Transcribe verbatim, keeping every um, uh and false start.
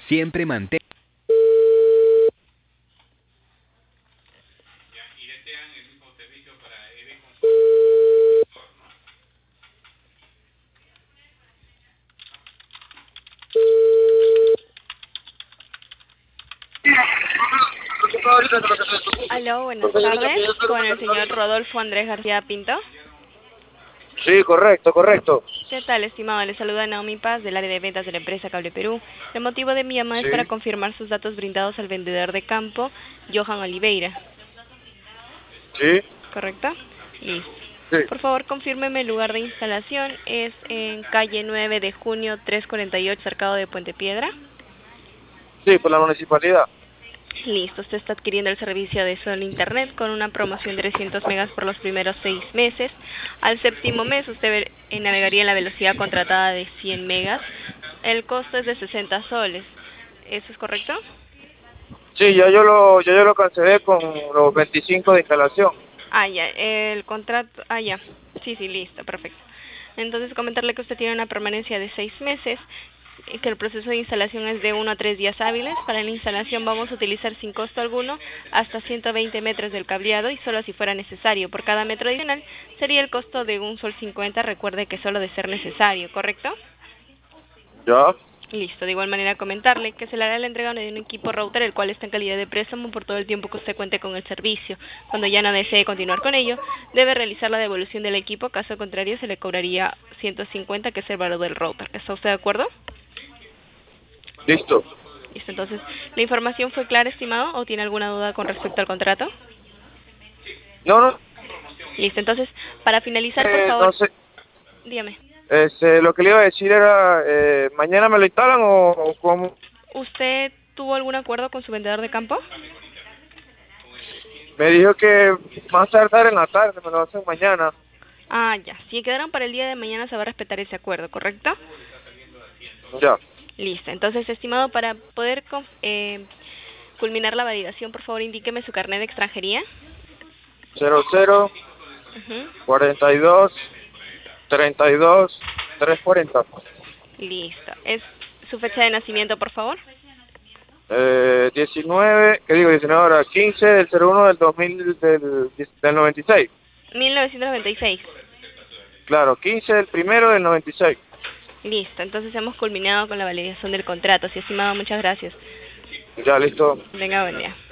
Siempre mantén. Aló, buenas tardes, con el señor Rodolfo Andrés García Pinto. Sí, correcto, correcto. ¿Qué tal, estimado? Le saluda Naomi Paz, del área de ventas de la empresa Cable Perú. El motivo de mi llamada es para Sí, confirmar sus datos brindados al vendedor de campo, Johan Oliveira. sí, ¿Correcto? Listo. sí. Por favor, confírmeme el lugar de instalación. Es en calle nueve de junio trescientos cuarenta y ocho, cercado de Puente Piedra. Sí, por la municipalidad. Listo, usted está adquiriendo el servicio de Sol Internet con una promoción de trescientos megas por los primeros seis meses. Al séptimo mes usted ver- eh, navegaría en la velocidad contratada de cien megas. El costo es de sesenta soles. ¿Eso es correcto? Sí, ya yo lo, ya yo lo cancelé con los veinticinco de instalación. Ah, ya, el contrato, ah, ya. Sí, sí, listo, perfecto. Entonces, comentarle que usted tiene una permanencia de seis meses, y que el proceso de instalación es de uno a tres días hábiles. Para la instalación vamos a utilizar sin costo alguno hasta ciento veinte metros del cableado y solo si fuera necesario. Por cada metro adicional sería el costo de un sol cincuenta, recuerde que solo de ser necesario, ¿correcto? Ya, Listo, de igual manera comentarle que se le hará la entrega de un equipo router el cual está en calidad de préstamo por todo el tiempo que usted cuente con el servicio. Cuando ya no desee continuar con ello, debe realizar la devolución del equipo, caso contrario se le cobraría ciento cincuenta, que es el valor del router. ¿Está usted de acuerdo? listo. Listo, entonces, ¿la información fue clara, estimado, o tiene alguna duda con respecto al contrato? No, no, Listo, entonces, para finalizar, por eh, favor, no sé. dígame, Este, lo que le iba a decir era, eh, ¿mañana me lo instalan o, o cómo? ¿usted tuvo algún acuerdo con su vendedor de campo? Me dijo que más tardar en la tarde, me lo hacen mañana. Ah, ya, si quedaron para el día de mañana se va a respetar ese acuerdo, ¿correcto? Ya, Listo, entonces, estimado, para poder con- eh, culminar la validación, por favor, indíqueme su carnet de extranjería. cero cero, Ujú. cuarenta y dos, treinta y dos, trescientos cuarenta. Listo, ¿es su fecha de nacimiento, por favor? Eh, diecinueve, ¿qué digo? diecinueve ahora, quince del cero uno del dos mil, del, del noventa y seis. mil novecientos noventa y seis. Claro, quince del primero del noventa y seis. Listo, entonces hemos culminado con la validación del contrato. Sí, estimado, muchas gracias. Ya, listo. Venga, buen día.